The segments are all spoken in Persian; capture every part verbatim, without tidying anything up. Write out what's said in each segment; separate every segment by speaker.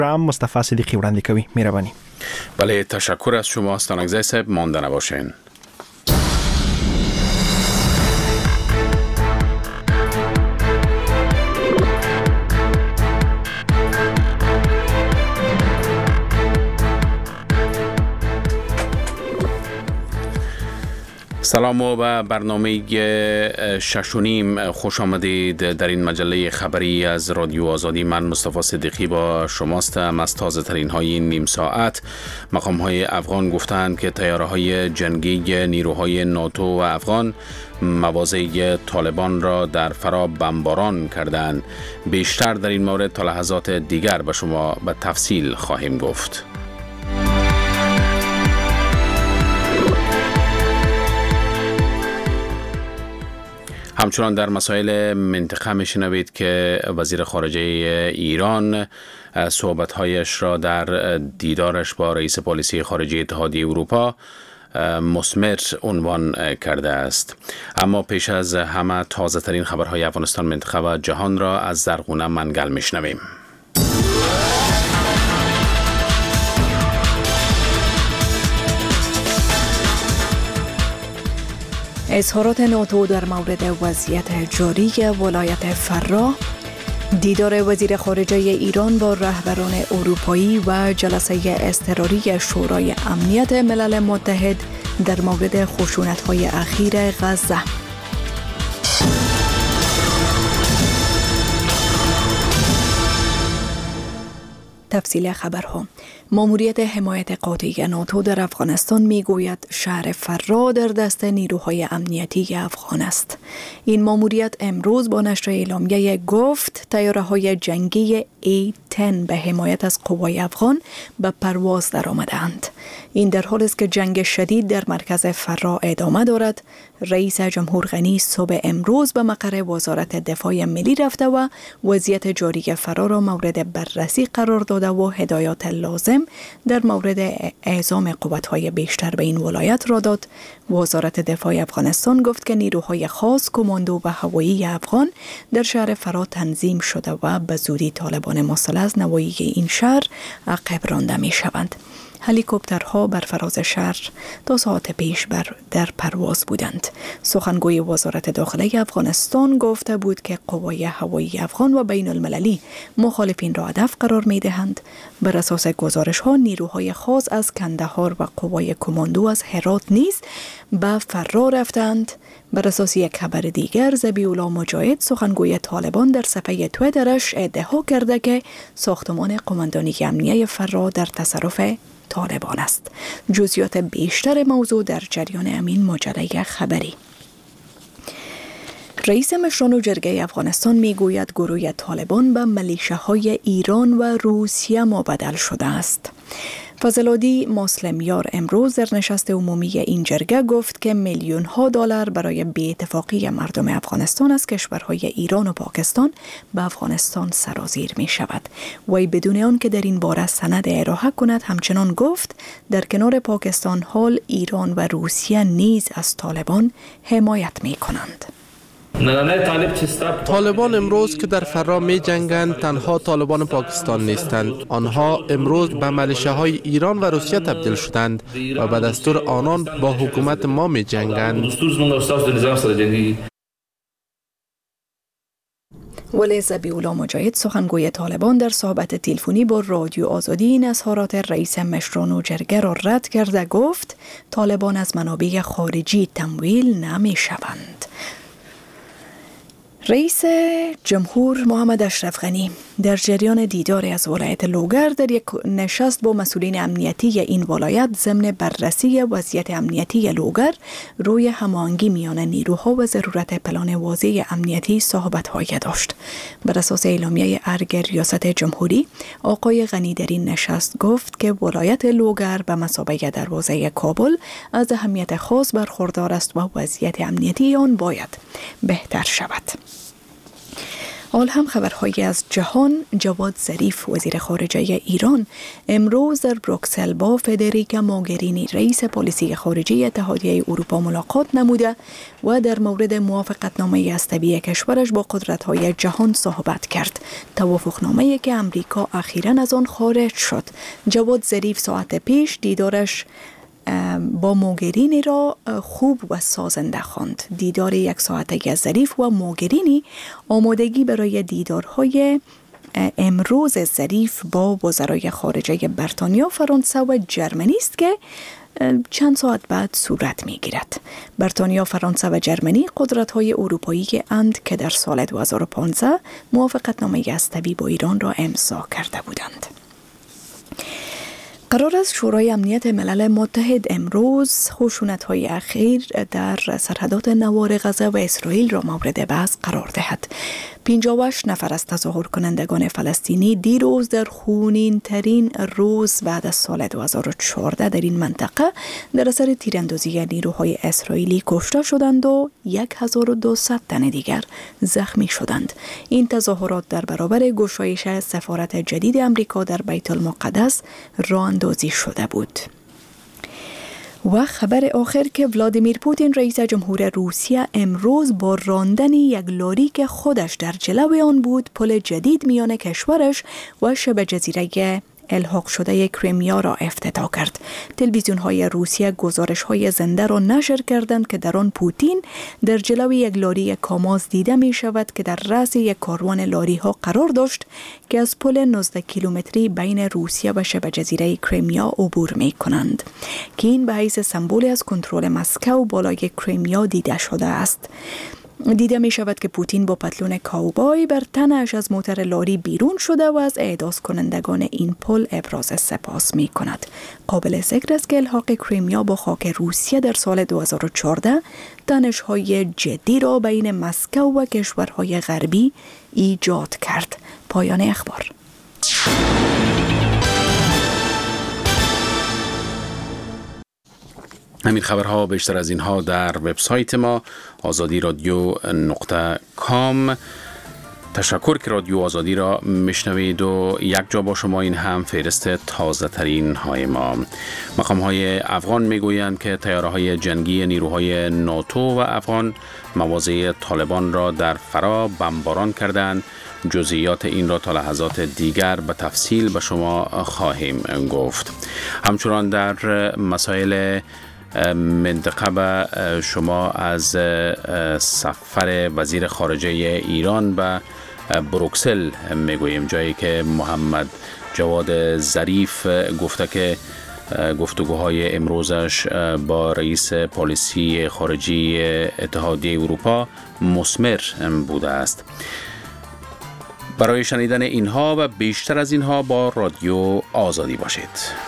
Speaker 1: رام مصطفی صدیقی وړاندې کوي. مهرباني.
Speaker 2: بله، تشکر از شما استانگزی صاحب. مانده نباشین. سلام و به برنامه شش و نیم خوش آمدید. در این مجله خبری از رادیو آزادی من مصطفی صدیقی با شماستم. از تازه ترین های نیم ساعت، مقام های افغان گفتند که تیاره های جنگی نیروهای ناتو و افغان مواضع طالبان را در فرا بمباران کردند. بیشتر در این مورد تا لحظات دیگر به شما به تفصیل خواهیم گفت. همچنان در مسائل منطقه میشنوید که وزیر خارجه ایران صحبت‌هایش را در دیدارش با رئیس پالیسی خارجه اتحادیه اروپا مثمر عنوان کرده است. اما پیش از همه تازه ترین خبرهای افغانستان، منطقه و جهان را از زرغونه منگل میشنویم.
Speaker 3: اظهارات ناتو در مورد وضعیت جاری ولایت فرا، دیدار وزیر خارجه ایران با رهبران اروپایی و جلسه اضطراری شورای امنیت ملل متحد در مورد خشونت‌های اخیر غزه. تفصیل خبرها. ماموریت حمایت قاطع ناتو در افغانستان میگوید شهر فرا در دست نیروهای امنیتی افغان است. این ماموریت امروز با نشر اعلامیه گفت طیاره‌های جنگی ای ده به حمایت از قوای افغان به پرواز درآمدند. این در حالی است که جنگ شدید در مرکز فرا ادامه دارد. رئیس جمهور غنی صبح امروز به مقر وزارت دفاع ملی رفته و وضعیت جاری فرا را مورد بررسی قرار داده و هدایات لازم در مورد اعزام قوت‌های بیشتر به این ولایت را داد. وزارت دفاع افغانستان گفت که نیروهای خاص، کماندو و هوایی افغان در شهر فرا تنظیم شده و به زودی طالبان مسلح از نواحی این شهر عقب رانده می شوند. هلیکوپترها بر فراز شهر تا ساعت پیش بر در پرواز بودند. سخنگوی وزارت داخله افغانستان گفته بود که قوای هوایی افغان و بین المللی مخالفین را هدف قرار می دهند. بر اساس گزارش ها نیروهای خاص از کندهار و قوای کماندو از هرات نیز به فرا رفتند. بر اساس یک خبر دیگر، ذبیح‌الله مجاهد سخنگوی طالبان در صفحه توییترش ادعا کرده که ساختمان قماندانی امنیه فرا در تصرف طالبان است. جزئیات بیشتر موضوع در جریان امین مجله خبری. رئیس مشران جرگه افغانستان میگوید گروه طالبان به ملیشه‌های ایران و روسیه مبدل شده است. فضل‌الدی مسلمیار امروز در نشست عمومی این جرگه گفت که میلیون ها دلار برای بی‌اتفاقی مردم افغانستان از کشورهای ایران و پاکستان به افغانستان سرازیر می شود. وی بدون آن که در این باره سند ارائه کند همچنان گفت در کنار پاکستان حال ایران و روسیه نیز از طالبان حمایت می کنند.
Speaker 4: طالبان امروز که در فرا می جنگند تنها طالبان پاکستان نیستند. آنها امروز به ملیشه‌های ایران و روسیه تبدیل شدند و به دستور آنان با حکومت ما می جنگند.
Speaker 3: ولی ذبیح‌الله مجاهد سخنگوی طالبان در صحبت تلفنی با رادیو آزادی این اظهارات رئیس مشران و جرگه را رد کرده گفت طالبان از منابع خارجی تمویل نمی شوند. رئیس جمهور محمد اشرف غنی در جریان دیداری از ولایت لوگر در یک نشست با مسئولین امنیتی این ولایت ضمن بررسی وضعیت امنیتی لوگر روی هماهنگی میان نیروها و ضرورت پلان واضح امنیتی صحبت‌هایی داشت. بر اساس اعلامیه ارگ ریاست جمهوری، آقای غنی در این نشست گفت که ولایت لوگر به مثابه دروازه کابل از اهمیت خاص برخوردار است و وضعیت امنیتی آن باید بهتر شود. حال هم خبرهایی از جهان. جواد ظریف وزیر خارجه ایران امروز در بروکسل با فدریکا موگرینی رئیس پلیسی خارجه اتحادیه اروپا ملاقات نموده و در مورد موافقتنامه اسطبی کشورش با قدرت‌های جهان صحبت کرد. توافقنامه‌ای که امریکا اخیراً از آن خارج شد. جواد ظریف ساعت پیش دیدارش با موگرینی را خوب و سازنده خواند. دیدار یک ساعته ظریف و موگرینی آمادگی برای دیدارهای امروز ظریف با وزرای خارجه بریتانیا، فرانسه و جرمنی است که چند ساعت بعد صورت می گیرد. بریتانیا، فرانسه و جرمنی قدرت‌های اروپایی اند که در سال دو هزار و پانزده موافقتنامه اسطبی با ایران را امضا کرده بودند. قرار است شورای امنیت ملل متحد امروز خشونت‌های اخیر در سرحدات نوار غزه و اسرائیل را مورد بحث قرار دهد. پنجاه و هشت نفر از تظاهر کنندگان فلسطینی دیروز در خونین ترین روز بعد از سال دو هزار و چهارده در این منطقه در اثر تیراندازی نیروهای اسرائیلی کشته شدند و هزار و دویست تن دیگر زخمی شدند. این تظاهرات در برابر گشایش سفارت جدید امریکا در بیت المقدس راه اندازی شده بود. و خبر آخر که ولادیمیر پوتین رئیس جمهور روسیه امروز با راندن یک لاری که خودش در جلو آن بود پل جدید میان کشورش و شبه جزیره الحاق شده کریمیا را افتتاح کرد. تلویزیون های روسیه گزارش های زنده را نشر کردند که در آن پوتین در جلوی یک لاری کاماز دیده می شود که در رأس یک کاروان لاری ها قرار داشت که از پل نوزده کیلومتری بین روسیه و شبه جزیره کریمیا عبور می کنند که این به حیث سمبولی از کنترل مسکو بالای کریمیا دیده شده است. دیده می شود که پوتین با پتلون کاوبای بر تنش از موتر لاری بیرون شده و از اعداد کنندگان این پل ابراز سپاس می کند. قابل ذکر است که الحاق کریمیا با خاک روسیه در سال دو هزار و چهارده تنش های جدی را بین مسکو و کشورهای غربی ایجاد کرد. پایان اخبار.
Speaker 2: همین خبرها بیشتر از اینها در وبسایت ما آزادی رادیو نقطه کام. تشکر که رادیو آزادی را میشنوید و یک جا با شما این هم فهرست تازه ترین های ما. مقام های افغان میگویند که تیاره های جنگی نیروهای ناتو و افغان مواضع طالبان را در فرا بمباران کردند. جزئیات این را تا لحظات دیگر به تفصیل به شما خواهیم گفت. همچنان در مسائل منطقه به شما از سفر وزیر خارجه ایران به بروکسل میگوییم، جایی که محمد جواد ظریف گفته که گفتگوهای امروزش با رئیس پلیسی خارجی اتحادیه اروپا مثمر بوده است. برای شنیدن اینها و بیشتر از اینها با رادیو آزادی باشید.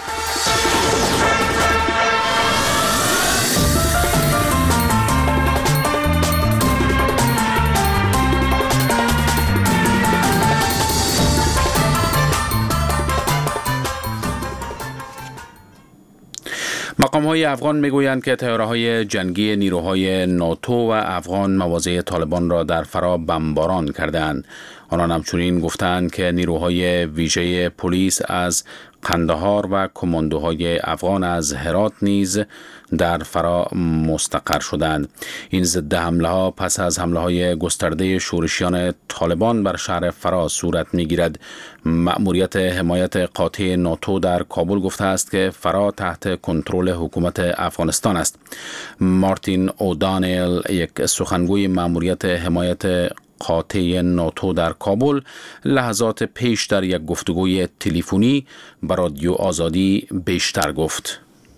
Speaker 2: مقام های افغان میگویند که تیاره های جنگی نیروهای ناتو و افغان مواضع طالبان را در فرا بمباران کردند. آنان همچنین گفتند که نیروهای ویژه پلیس از قندهار و کماندوهای افغان از هرات نیز در فرا مستقر شدند. این ضد حمله ها پس از حمله های گسترده شورشیان طالبان بر شهر فرا صورت می گیرد. مأموریت حمایت قاطع ناتو در کابل گفته است که فرا تحت کنترل حکومت افغانستان است. مارتین اودانیل، یک سخنگوی مأموریت حمایت قاطع ناتو در کابل، لحظات پیش در یک گفتگوی تلفنی با رادیو آزادی بیشتر گفت.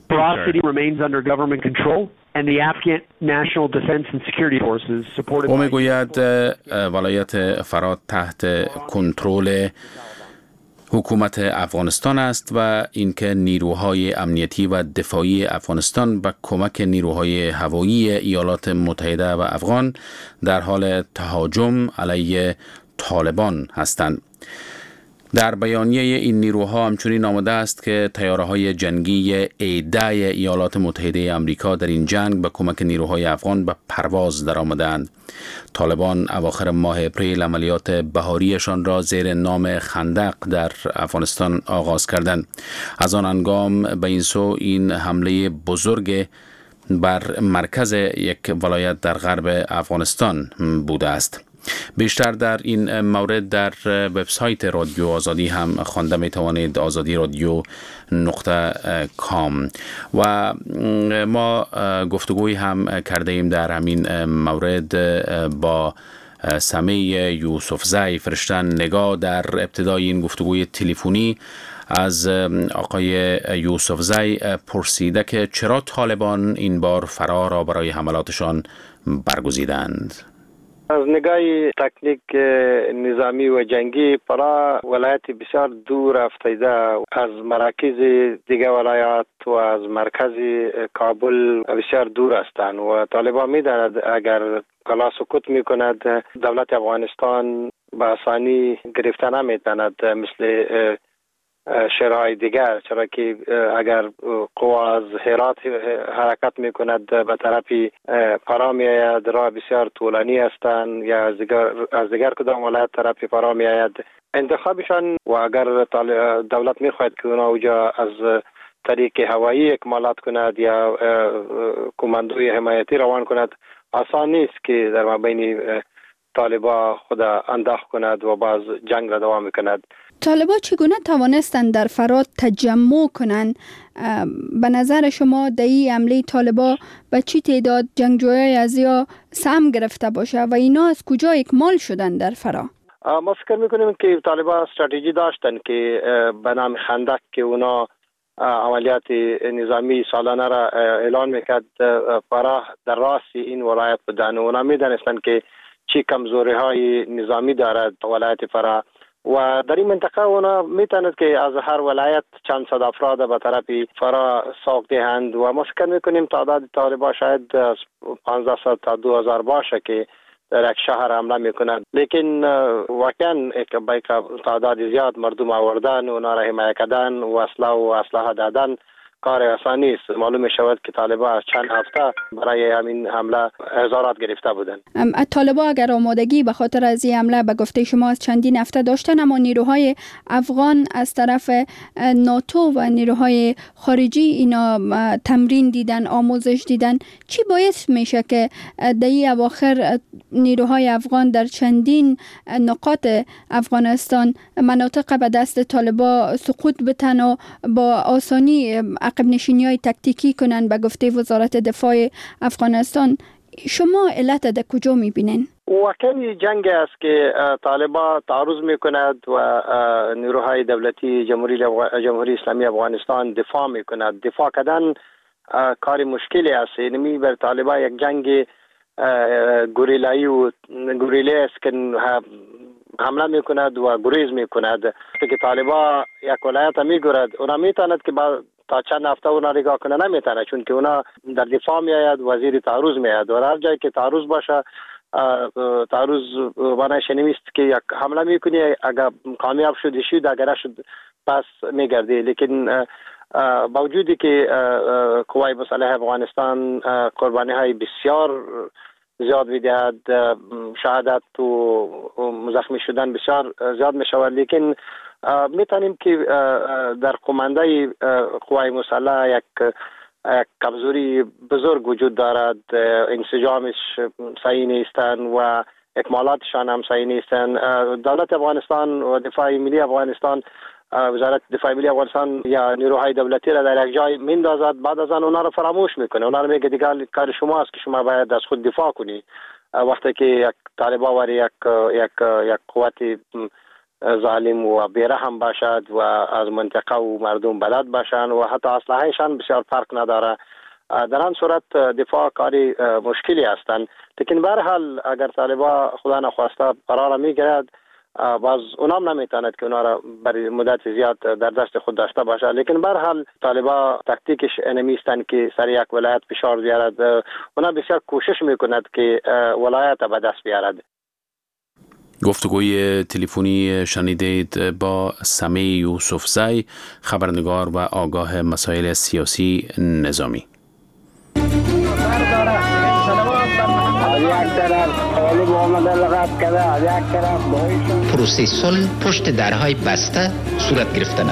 Speaker 2: او میگوید ولایت فرات تحت کنترل حکومت افغانستان است و اینکه نیروهای امنیتی و دفاعی افغانستان با کمک نیروهای هوایی ایالات متحده و افغان در حال تهاجم علیه طالبان هستند. در بیانیه این نیروها همچنین آمده است که تیاره‌های جنگی ایده ایالات متحده آمریکا در این جنگ به کمک نیروهای افغان به پرواز درآمدند. طالبان اواخر ماه اپریل عملیات بهاریشان را زیر نام خندق در افغانستان آغاز کردند. از آن هنگام به این سو این حمله بزرگ بر مرکز یک ولایت در غرب افغانستان بوده است. بیشتر در این مورد در وبسایت رادیو آزادی هم خوانده می توانید، آزادی رادیو نقطه کام. و ما گفتگوی هم کرده ایم در همین مورد با سمی یوسفزی. فرشتن نگاه در ابتدای این گفتگوی تلفنی از آقای یوسفزی پرسیده که چرا طالبان این بار فرا را برای حملاتشان برگزیدند.
Speaker 5: از نگاه تکنیک نظامی و جنگی فرا ولایت بسیار دور افتاده از مراکز دیگر ولایات و از مرکز کابل بسیار دور هستند و طالبان می‌داند اگر کلا سکوت می‌کند دولت افغانستان به آسانی گرفته نمی‌تواند مثل شهرهای دیگر، چرا که اگر قوا از هرات حرکت میکند به طرف فرا میآید، راه بسیار طولانی هستند یا از دیگر از دیگر کدام ولایت طرف فرا میآید. انتخابشان و اگر دولت میخواهد که اونا اوجا از طریق هوایی اکمالات کند یا کماندوی حمایتی روان کند، آسان نیست که در مابین طالبا خود انداخت کند و باز جنگ را دوام کند.
Speaker 6: طالبا چگونه توانستند در فرات تجمع کنند؟ به نظر شما در این حمله طالبا به چی تعداد جنگجویای از یا سهم گرفته باشه و اینا از کجا اکمال شدن در فرا؟
Speaker 5: ما فکر میکنیم که طالبا استراتژی داشتن که به نام خندق که اونا عملیات نظامی سالانه را اعلان میکرد فرا در راست این ولایت بودن. اونا میدانستند که چی کمزوری های نظامی دارد ولایت فرا و در این منطقه اونا میتواند که از هر ولایت چند صد افراد به طرف فرا ساق دهند و ما فکر میکنیم تعداد طالبان شاید پانزده صد تا دو هزار باشه که در یک شهر حمله میکنند، لیکن واقعا یک تعداد زیاد مردم آوردن، اونا را حمایت کردن و اسلحه و اسلحه دادن کار آسانی است. معلوم می شود که طالبان چند هفته برای همین حمله هزارات گرفته بودند.
Speaker 6: طالبان اگر آمادگی به خاطر از این حمله به گفته شما از چندین هفته داشتن، اما نیروهای افغان از طرف ناتو و نیروهای خارجی اینا تمرین دیدن، آموزش دیدن، چی باعث میشه که در این اواخر نیروهای افغان در چندین نقاط افغانستان مناطق به دست طالبان سقوط بتن و با آسانی عقب نشینی های تکتیکی کنن به گفته وزارت دفاع افغانستان؟ شما علت در کجا میبینین؟
Speaker 5: واقعی جنگ است که طالبان تعرض میکند و نیروهای دولتی جمهوری جمهوری اسلامی افغانستان دفاع میکند. دفاع کردن کار مشکلی است. یعنی بر طالبان یک جنگ گوریلایی و گوریلی است که حمله میکند و گریز میکند. که طالبان یک ولایت میگیرد، اونا میتواند که با تا چند هفته اونا نگاه کنه نمیتونه، چون که اونا در دفاع میآید، وزیر تعرض میآید و هر جایی که تعرض باشه تعرض معنیش نیست که یک حمله میکنی اگر کامیاب شدی شد، اگر شد پس میگردی. لیکن با وجودی که قوای مسلح افغانستان قربانی های بسیار زیاد میدهد، شهادت و مزخمی شدن بسیار زیاد میشود، لیکن میتونیم که در قمانده قوای مسلح یک کمزوری بزرگ وجود دارد. انسجامش صحیح نیستند و اکمالاتشان هم صحیح نیستند. دولت افغانستان و دفاع ملی افغانستان، وزارت دفاع ملی افغانستان یا نیروهای دولتی را در یک جای میندازد، بعد از آن اونا را فراموش میکنه. اونا را میگه دیگه کار شما است که شما باید از خود دفاع کنی. وقتی که یک طالبان وری یک یک یک قوت ظالم و بیرحم باشد و از منطقه و مردم بلد باشند و حتی اسلحه‌شان بسیار فرق نداره، در آن صورت دفاع کاری مشکلی هستند. لیکن به هر حال اگر طالبان خدا نخواسته قرار میگیرد، باز اونام نمیتواند که اونا را برای مدت زیاد در دست خود داشته باشه. لیکن به هر حال طالبان تاکتیکش انمیستند که سر یک ولایت فشار بیارد. اونا بسیار کوشش میکند که ولایت به دست بیارد.
Speaker 2: گفتگوی تلفنی شنیدید با سمی یوسفزی، خبرنگار و آگاه مسائل سیاسی نظامی.
Speaker 7: پروسه صلح پشت درهای بسته صورت گرفتن.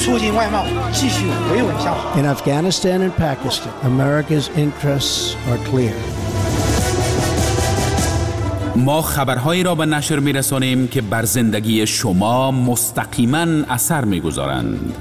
Speaker 8: In Afghanistan and Pakistan, America's interests are clear.
Speaker 9: ما خبرهایی را به نشر می‌رسانیم که بر زندگی شما مستقیما اثر می‌گذارند.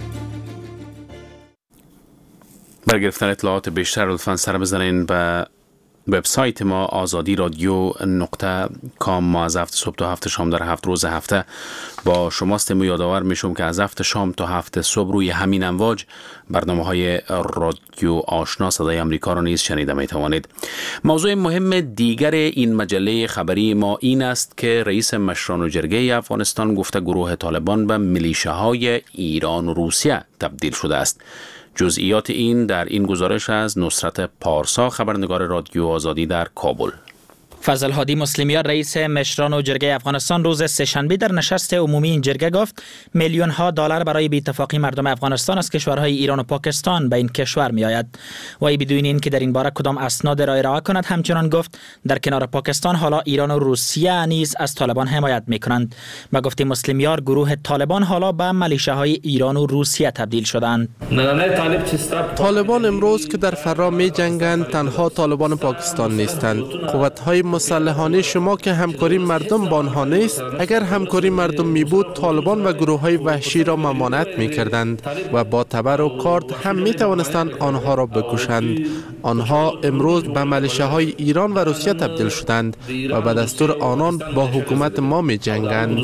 Speaker 2: برای گرفتن اطلاعات بیشتر لطفاً سر بزنین به وبسایت ما آزادی رادیو نقطه کام. ما از هفت صبح تا هفت شام در هفت روز هفته با شماست. ما یادآور میشم که از هفت شام تا هفت صبح روی همین امواج برنامه های رادیو آشنا صدای امریکا را نیز شنیده می توانید. موضوع مهم دیگر این مجله خبری ما این است که رئیس مشران و جرگه افغانستان گفته گروه طالبان به میلیشه‌های ایران و روسیه تبدیل شده است. جزئیات این در این گزارش از نصرت پارسا، خبرنگار رادیو آزادی در کابل.
Speaker 10: فضل هادی مسلمیار رئیس مشران و جرگه افغانستان روز سه‌شنبه در نشست عمومی این جرگه گفت میلیون ها دلار برای بی‌اتفاقی مردم افغانستان از کشورهای ایران و پاکستان به این کشور می آید. و ای بدون این که در این باره کدام اسناد را ارائه کند، همچنان گفت در کنار پاکستان حالا ایران و روسیه نیز از طالبان حمایت می کنند. با گفته مسلمیار گروه طالبان حالا به میلیشه‌های ایران و روسیه تبدیل شدند.
Speaker 4: طالبان امروز که در فرا می جنگند تنها طالبان پاکستان نیستند. قوت‌های مسلحانه شما که همکاری مردم با آنها نیست، اگر همکاری مردم می بود طالبان و گروه های وحشی را ممانعت می کردند و با تبر و کارد هم می توانستند آنها را بکشند. آنها امروز به میلیشه های ایران و روسیه تبدیل شدند و به دستور آنان با حکومت ما می جنگند.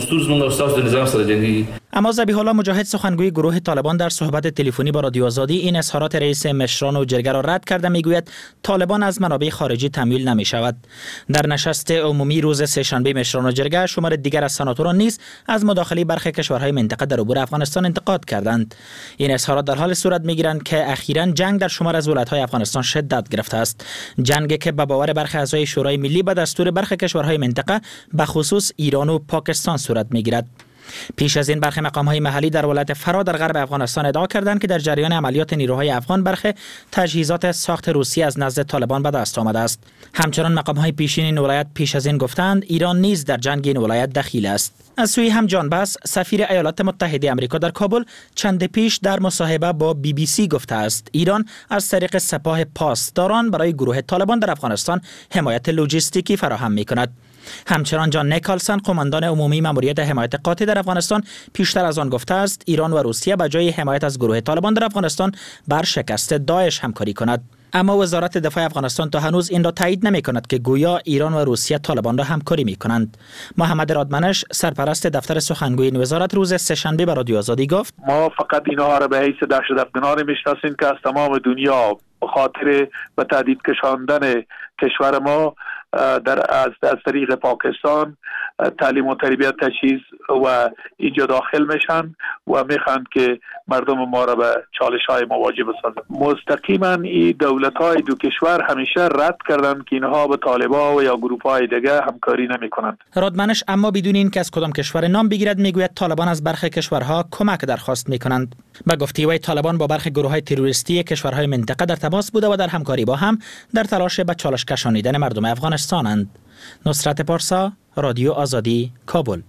Speaker 10: اما ذبیح الله مجاهد سخنگوی گروه طالبان در صحبت تلفنی با رادیو آزادی این اظهارات رئیس مشران و جرگه را رد کرده. میگوید طالبان از منابع خارجی تمویل نمی شود. در نشست عمومی روز سه‌شنبه مشران و جرگه شمار دیگر از سناتوران نیز از مداخله برخی کشورهای منطقه در عبور افغانستان انتقاد کردند. این اظهارات در حال صورت میگیرند که اخیراً جنگ در شمار از ولایت‌های افغانستان شدت گرفته است. جنگی که به باور برخی اعضای شورای ملی به دستور برخی کشورهای منطقه به خصوص ایران و پاکستان صورت میگیرد. پیش از این برخی مقام‌های محلی در ولایت فرا در غرب افغانستان ادعا کردند که در جریان عملیات نیروهای افغان برخی تجهیزات ساخت روسی از نزد طالبان به دست آمده است. همچنان مقام‌های پیشین این ولایت پیش از این گفتند ایران نیز در جنگ این ولایت دخیل است. از سوی هم جان بس سفیر ایالات متحده آمریکا در کابل چند پیش در مصاحبه با بی بی سی گفته است ایران از طریق سپاه پاسداران برای گروه طالبان در افغانستان حمایت لوجستیکی فراهم می‌کند. همچنان جان نیکالسن قماندان عمومی ماموریت حمایت قاطع در افغانستان پیشتر از آن گفته است ایران و روسیه به جای حمایت از گروه طالبان در افغانستان بر شکست داعش همکاری کند. اما وزارت دفاع افغانستان تا هنوز این را تایید نمی کند که گویا ایران و روسیه طالبان را همکاری می کنند. محمد رادمنش سرپرست دفتر سخنگوی این وزارت روز سه‌شنبه به رادیو آزادی گفت
Speaker 11: ما فقط اینها را به حیث دهشت افغانان میشناسیم که از تمام دنیا به خاطر به تهدید کشاندن کشور ما در از, از طریق پاکستان تعلیم و تربیت تجهیز و اینجا داخل میشن و میخوان که مردم ما را به چالش های مواجه بسازن. مستقیما این دولت های دو کشور همیشه رد کردن که اینها به طالبان و یا گروپ های دیگه همکاری نمی کنند.
Speaker 10: رادمنش اما بدون این که از کدام کشور نام بگیرد میگوید طالبان از برخی کشورها کمک درخواست میکنند. به گفته وی طالبان با برخی گروه های تروریستی کشورهای منطقه در تماس بوده و در همکاری با هم در تلاش به چالش کشانیدن مردم افغانستانند. نصرت پارسا، رادیو آزادی، کابل.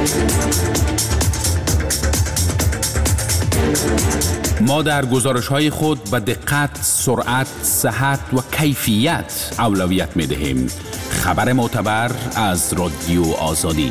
Speaker 9: ما در گزارش‌های خود به دقت، سرعت، صحت و کیفیت اولویت می‌دهیم. خبر معتبر از رادیو آزادی.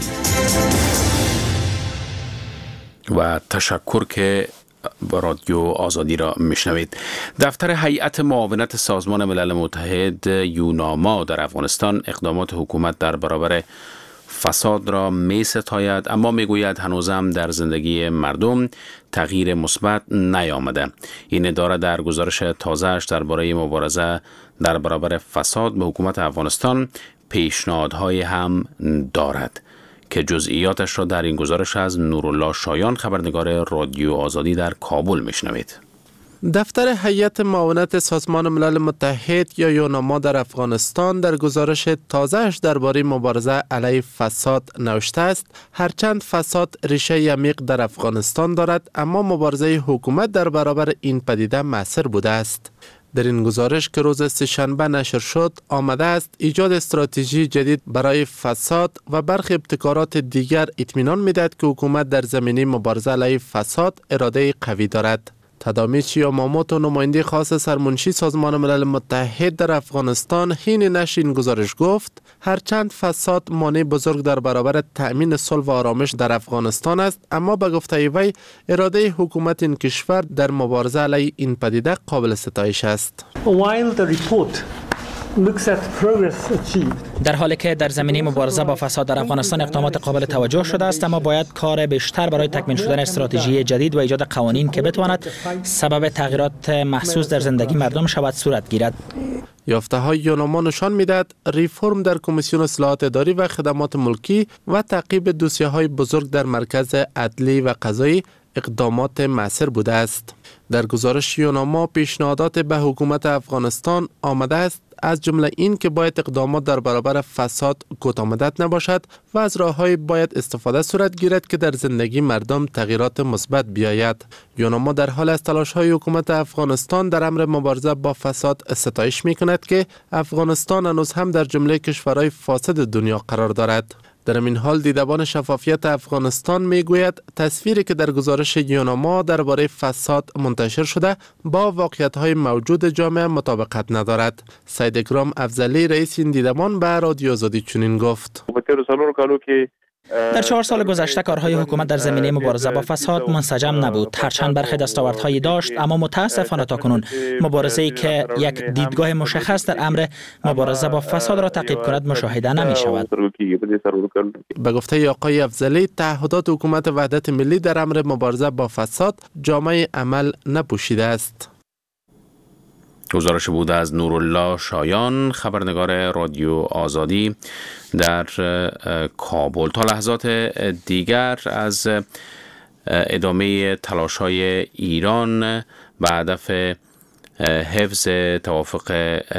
Speaker 2: و تشکر که رادیو آزادی را میشنوید. دفتر هیئت معاونت سازمان ملل متحد یوناما در افغانستان اقدامات حکومت در برابر فساد را می ستاید، اما می گوید هنوزم در زندگی مردم تغییر مثبت نیامده. این اداره در گزارش تازه‌اش درباره مبارزه در برابر فساد به حکومت افغانستان پیشنهادهای هم دارد که جزئیاتش را در این گزارش از نورالله شایان، خبرنگار رادیو آزادی در کابل میشنوید.
Speaker 4: دفتر هیئت معاونت سازمان ملل متحد یا یوناما در افغانستان در گزارش تازه‌اش درباره مبارزه علیه فساد نوشته است هرچند فساد ریشه عمیق در افغانستان دارد اما مبارزه حکومت در برابر این پدیده مؤثر بوده است. در این گزارش که روز سه‌شنبه نشر شد آمده است ایجاد استراتژی جدید برای فساد و برخی ابتکارات دیگر اطمینان می‌دهد که حکومت در زمینه مبارزه علیه فساد اراده قوی دارد. تادامیچی یاماموتو نماینده خاص سرمنشی سازمان ملل متحد در افغانستان حین نشر این گزارش گفت هرچند فساد مانع بزرگ در برابر تأمین صلح و آرامش در افغانستان است اما به گفته وی اراده حکومت این کشور در مبارزه علیه این پدیده قابل ستایش است.
Speaker 10: در حالی که در زمینه مبارزه با فساد در افغانستان اقدامات قابل توجه شده است اما باید کار بیشتر برای تکمیل شدن استراتژی جدید و ایجاد قوانین که بتواند سبب تغییرات محسوس در زندگی مردم شود صورت گیرد.
Speaker 4: یافته های یوناما نشان میدهد ریفرم در کمیسیون اصلاحات اداری و خدمات ملکی و تعقیب دوسیه های بزرگ در مرکز عدلی و قضایی اقدامات مؤثر بوده است. در گزارش یوناما پیشنهادات به حکومت افغانستان آمده است از جمله این که باید اقدامات در برابر فساد کوتاه‌مدت نباشد و از راه‌های باید استفاده صورت گیرد که در زندگی مردم تغییرات مثبت بیاید. یوناما در حال از تلاش‌های حکومت افغانستان در امر مبارزه با فساد ستایش می‌کند که افغانستان هنوز هم در جمله کشورهای فاسد دنیا قرار دارد. در این حال دیدبان شفافیت افغانستان میگوید تصویری که در گزارش یوناما درباره فساد منتشر شده با واقعیت‌های موجود جامعه مطابقت ندارد. سید اکرام افضلی رئیس این دیدبان به رادیو آزادی چنین گفت:
Speaker 10: در چهار سال گذشته کارهای حکومت در زمینه مبارزه با فساد منسجم نبود. هرچند برخی دستاوردهایی داشت اما متاسفانه تاکنون مبارزه‌ای که یک دیدگاه مشخص در امر مبارزه با فساد را تعقیب کند مشاهده نمی شود.
Speaker 4: به گفته آقای افضلی تعهدات حکومت وحدت ملی در امر مبارزه با فساد جامعه عمل نپوشیده است.
Speaker 2: گزارش بود از نورالله شایان، خبرنگار رادیو آزادی در کابل. تا لحظات دیگر از ادامه تلاش‌های ایران به هدف حفظ توافق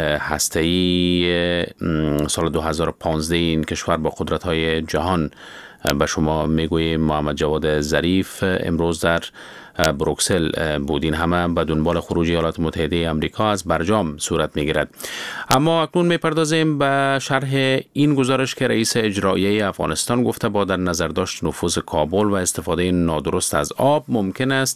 Speaker 2: هسته‌ای سال دو هزار و پانزده این کشور با قدرت‌های جهان به شما میگوییم. محمد جواد ظریف امروز در بروکسل بود. این همه به دنبال خروج ایالات متحده آمریکا از برجام صورت میگیرد. اما اکنون میپردازیم به شرح این گزارش که رئیس اجرایی افغانستان گفته با در نظر داشت نفوذ کابل و استفاده نادرست از آب ممکن است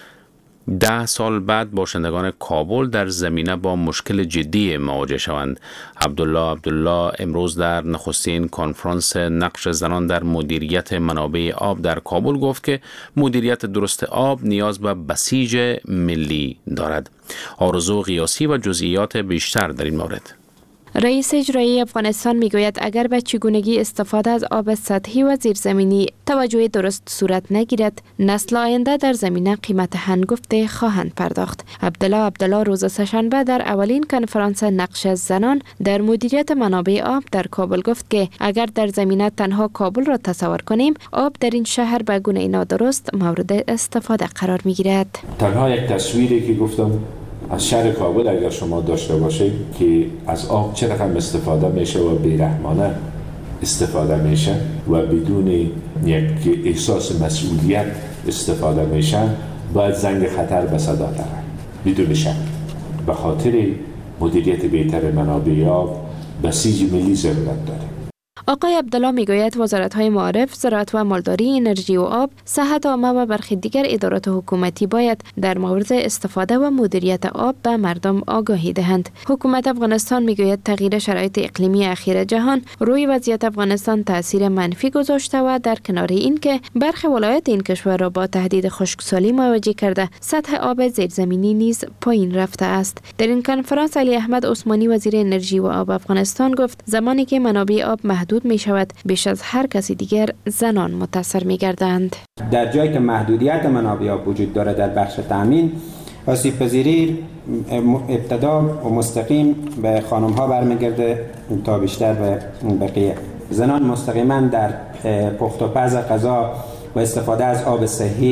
Speaker 2: ده سال بعد باشندگان کابل در زمینه با مشکل جدی مواجه شوند. عبدالله عبدالله امروز در نخستین کنفرانس نقش زنان در مدیریت منابع آب در کابل گفت که مدیریت درست آب نیاز به بسیج ملی دارد. آرزو قیاسی و جزئیات بیشتر در این مورد.
Speaker 12: رئیس اجرایی افغانستان میگوید اگر به چگونگی استفاده از آب سطحی و زیرزمینی توجه درست صورت نگیرد، نسل آینده در زمینه قیمت هنگفته خواهند پرداخت. عبدالله عبدالله روز سه‌شنبه در اولین کنفرانس نقش زنان در مدیریت منابع آب در کابل گفت که اگر در زمینه تنها کابل را تصور کنیم، آب در این شهر به گونه نادرست مورد استفاده قرار میگیرد.
Speaker 13: تنها یک تصویری که گفتم از شهر کابل اگر شما داشته باشید که از آب چه رقم استفاده میشه و بیرحمانه استفاده میشه و بدون یک احساس مسئولیت استفاده میشه، باید زنگ خطر به صدا داره. بدون شک به خاطر مدیریت بهتر منابع آب بسیج ملی ضرورت داره.
Speaker 12: آقای عبدالله میگوید وزارت‌های معارف، زراعت و مالداری، انرژی و آب، صحت عامه و برخی دیگر ادارات حکومتی باید در مورد استفاده و مدیریت آب به مردم آگاهی دهند. حکومت افغانستان میگوید تغییر شرایط اقلیمی اخیر جهان روی وضعیت افغانستان تاثیر منفی گذاشته و در کنار این که برخی ولایات این کشور را با تهدید خشکسالی مواجه کرده، سطح آب زیرزمینی نیز پایین رفته است. در این کنفرانس علی احمد عثمانی وزیر انرژی و آب افغانستان گفت زمانی که منابع آب محدود می شود، بیش از هر کسی دیگر زنان متاثر می گردند.
Speaker 14: در جایی که محدودیت منابع آب وجود دارد در بخش تامین، آسیب پذیری ابتدا و مستقیم به خانم ها برمیگرده تا بیشتر به بقیه. زنان مستقیما در پخت و پز غذا و استفاده از آب صحی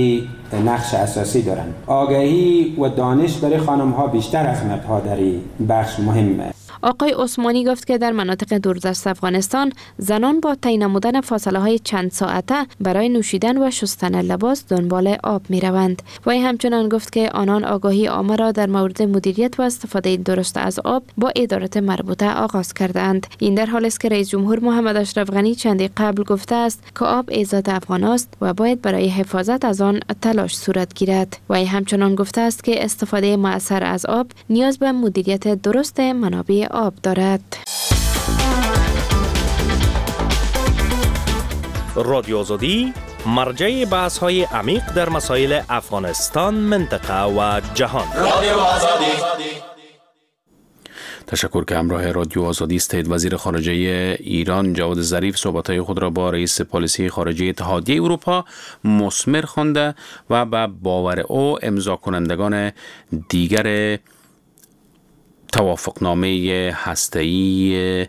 Speaker 14: نقش اساسی دارند. آگاهی و دانش برای خانم ها بیشتر از مردها در این بخش مهمه.
Speaker 12: آقای عثمانی گفت که در مناطق دوردست افغانستان زنان با طی نمودن فاصله های چند ساعته برای نوشیدن و شستن لباس دنبال آب می روند. وی همچنان گفت که آنان آگاهی عامه را در مورد مدیریت و استفاده درست از آب با ادارات مربوطه آغاز کردند. این در حالی است که رئیس جمهور محمد اشرف غنی چندی قبل گفته است که آب عزت افغان است و باید برای حفاظت از آن تلاش صورت گیرد. وی همچنان گفته است که استفاده مؤثر از آب نیاز به مدیریت درست منابع آب دارد.
Speaker 15: رادیو آزادی مرجع بحث های عمیق در مسائل افغانستان، منطقه و جهان. رادیو آزادی.
Speaker 2: تشکر که همراه رادیو آزادی استید. وزیر خارجه ایران جواد ظریف صحبت‌های خود را با رئیس پالیسی خارجه اتحادیه اروپا مثمر خوانده و به باور او امضا کنندگان دیگر توافقنامه هسته‌ای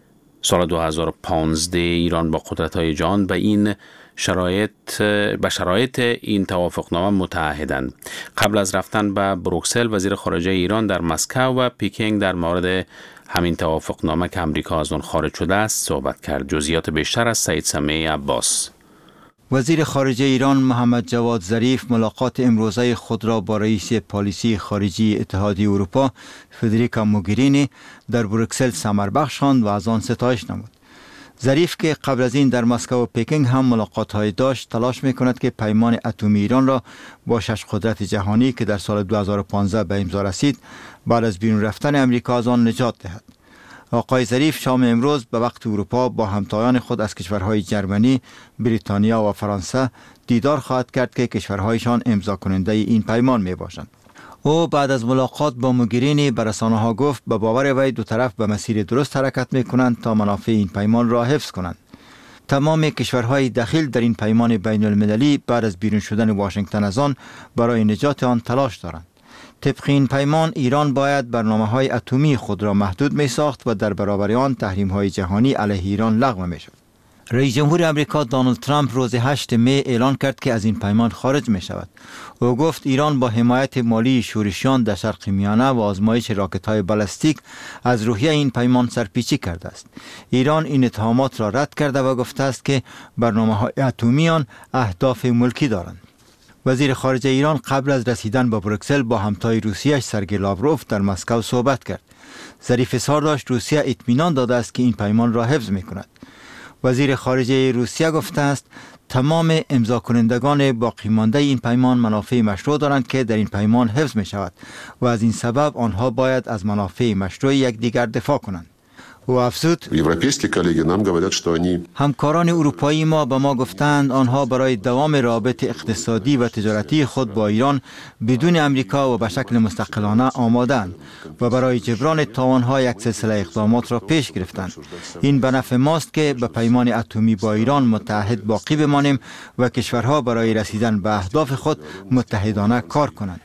Speaker 2: سال دو هزار و پانزده ایران با قدرت‌های جهان به این شرایط به شرایط این توافقنامه متعهدند. قبل از رفتن به بروکسل، وزیر خارجه ایران در مسکو و پیکینگ در مورد همین توافقنامه که امریکا از آن خارج شده است صحبت کرد. جزئیات بیشتر از سعید سمیع عباس.
Speaker 16: وزیر خارجه ایران محمد جواد ظریف ملاقات امروزه خود را با رئیس پالیسی خارجی اتحادیه اروپا فدریکا موگرینی در بروکسل ثمربخش خواند و از آن ستایش نمود. ظریف که قبل از این در مسکو و پکینگ هم ملاقات‌های داشت، تلاش می‌کند که پیمان اتمی ایران را با شش قدرت جهانی که در سال دو هزار و پانزده به امضا رسید بعد از بیرون رفتن امریکا از آن نجات دهد. آقای ظریف شام امروز به وقت اروپا با همتایان خود از کشورهای جرمنی، بریتانیا و فرانسه دیدار خواهد کرد که کشورهایشان امضا کننده این پیمان می باشند. او بعد از ملاقات با موگرینی به رسانه‌ها گفت به باور وی دو طرف به مسیر درست حرکت می کنند تا منافع این پیمان را حفظ کنند. تمام کشورهای دخیل در این پیمان بین المللی بعد از بیرون شدن واشنگتن از آن برای نجات آن تلاش دارند. طبق این پیمان ایران باید برنامه‌های اتمی خود را محدود می ساخت و در برابر آن تحریم‌های جهانی علیه ایران لغو می شد. رئیس جمهور امریکا دونالد ترامپ روز هشتم می اعلان کرد که از این پیمان خارج می شود. او گفت ایران با حمایت مالی شورشیان در شرق میانه و آزمایش راکت‌های بالستیک از روحیه این پیمان سرپیچی کرده است. ایران این اتهامات را رد کرده و گفته است که برنامه‌های اتمی آن اهداف ملکی دارند. وزیر خارجه ایران قبل از رسیدن به بروکسل با همتای روسیه‌اش سرگئی لاوروف در مسکو صحبت کرد. ظریف اظهار داشت روسیه اطمینان داده است که این پیمان را حفظ می‌کند. وزیر خارجه روسیه گفته است تمام امضا کنندگان باقی مانده این پیمان منافع مشروع دارند که در این پیمان حفظ می شود و از این سبب آنها باید از منافع مشروع یکدیگر دفاع کنند. و افزود همکاران اروپایی ما به ما گفتند آنها برای دوام روابط اقتصادی و تجارتی خود با ایران بدون امریکا و به شکل مستقلانه آمادند و برای جبران تاوان‌ها یک سلسله اقدامات را پیش گرفتند. این به نفع ماست که به پیمان اتمی با ایران متحد باقی بمانیم و کشورها برای رسیدن به اهداف خود متحدانه کار کنند.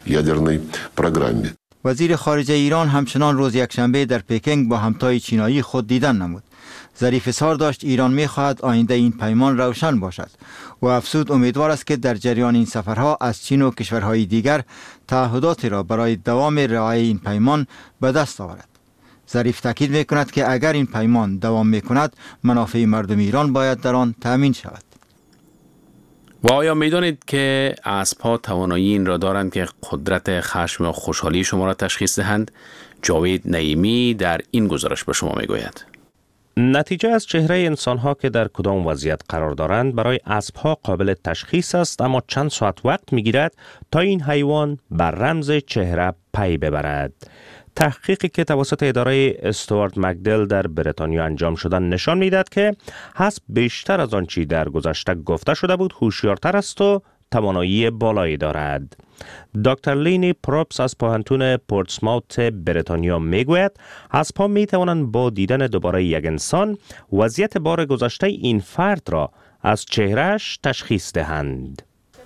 Speaker 16: وزیر خارجه ایران همچنان روز یکشنبه در پکینگ با همتای چینایی خود دیدن نمود. ظریف اظهار داشت ایران می‌خواهد آینده این پیمان روشن باشد و افزود امیدوار است که در جریان این سفرها از چین و کشورهای دیگر تعهداتی را برای دوام رعایت این پیمان به دست آورد. ظریف تاکید می‌کند که اگر این پیمان دوام می‌کند منافع مردم ایران باید در آن تامین شود.
Speaker 2: و آیا می‌دانید که اسب‌ها توانایی این را دارند که قدرت خشم و خوشحالی شما را تشخیص دهند؟ جاوید نعیمی در این گزارش به شما می‌گوید.
Speaker 15: نتیجه از چهره انسان‌ها که در کدام وضعیت قرار دارند برای اسب‌ها قابل تشخیص است، اما چند ساعت وقت می‌گیرد تا این حیوان بر رمز چهره پی ببرد. تحقیقی که توسط اداره استوارت مکدل در بریتانیا انجام شده نشان می‌دهد که اسب بیشتر از آنچه در گذشته گفته شده بود هوشیارتر است و توانایی بالایی دارد. دکتر لینی پروپس از پوهنتون پورتسماوت بریتانیا میگوید اسب‌ها میتوانند با دیدن دوباره یک انسان وضعیت بار گذشته این فرد را از چهرهش تشخیص دهند.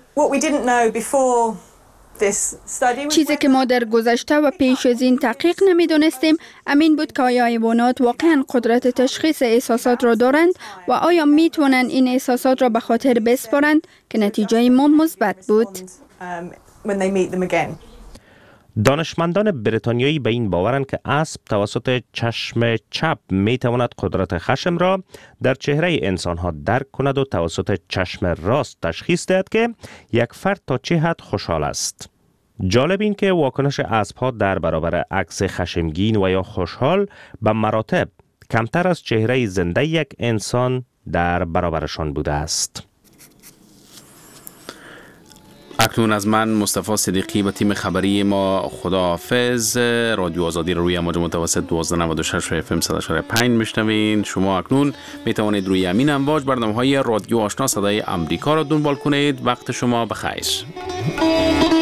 Speaker 6: چیزی که ما در گذشته و پیش از این تحقیق نمیدونستیم امین بود که آیا حیوانات واقعا قدرت تشخیص احساسات را دارند و آیا میتونن این احساسات را به خاطر بسپارند که نتیجه ما مثبت بود.
Speaker 17: when they meet them again.
Speaker 15: دانشمندان بریتانیایی به این باورند که اسب توسط چشم چپ می تواند قدرت خشم را در چهره انسان ها درک کند و توسط چشم راست تشخیص دهد که یک فرد تا چه حد خوشحال است. جالب این که واکنش اسب ها در برابر عکس خشمگین و یا خوشحال به مراتب کمتر از چهره زنده یک انسان در برابرشان بوده است.
Speaker 2: اکنون از من مصطفی صدیقی و تیم خبری ما خداحافظ. رادیو آزادی رو روی امواج متوسط دوازده نود و شش اف ام صد و پنج میشنوین. شما اکنون می توانید روی همین امواج برنامه‌های رادیو آشنا صدای امریکا را دنبال کنید. وقت شما بخیر.